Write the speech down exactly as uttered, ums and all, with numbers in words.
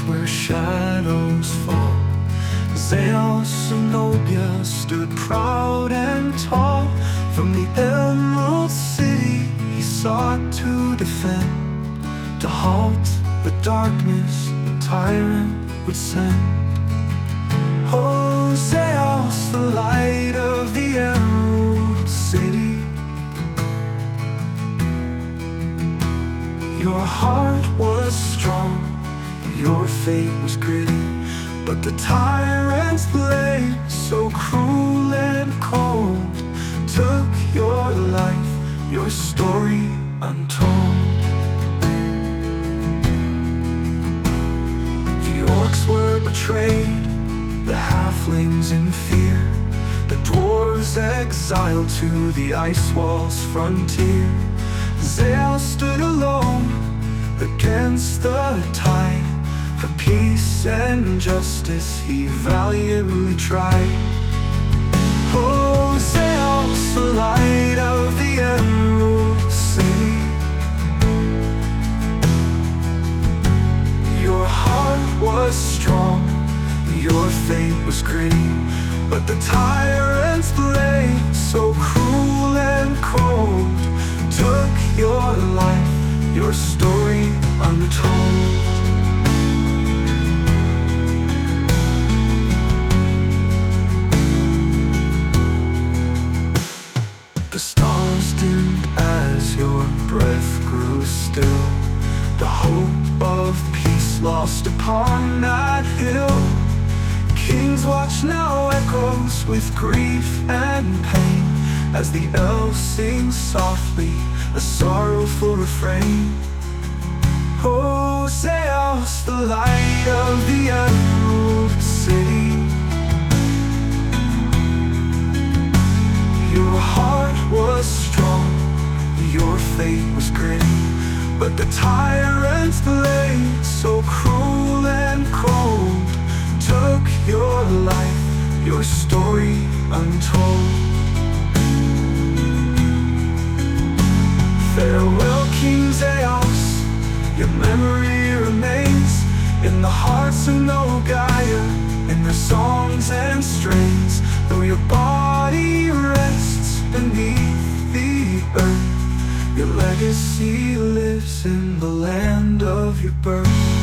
where shadows fall. Zeus Zenobia stood proud and tall. From the Emerald City he sought to defend, to halt the darkness the tyrant would send. Oh, Zeus, the light of the Emerald City, your heart was strong, your fate was gritty, but the tyrant's blade, so cruel and cold, took your life, your story untold. The orcs were betrayed, the halflings in fear, the dwarves exiled to the ice wall's frontier. Zeus stood alone against the tide. For peace and justice he valiantly tried. Oh, Zeus, the light of the Emerald City, your heart was strong, your fate was gritty, but the tyrant's blade, so cruel and cold, took your life, your story untold. The stars dimmed as your breath grew still, the hope of peace lost upon that hill. King's Watch now echoes with grief and pain, as the elves sing softly a sorrowful refrain. Oh, Zeus, the light of the Emerald City, your heart was strong, your fate was gritty, but the tyrant's blade, so cruel and cold, took your life, your story untold. Farewell, King Zeus, your memory remains in the hearts of Nogaya, in their songs and strains. Though your body rests beneath the earth, your legacy lives in the land of your birth.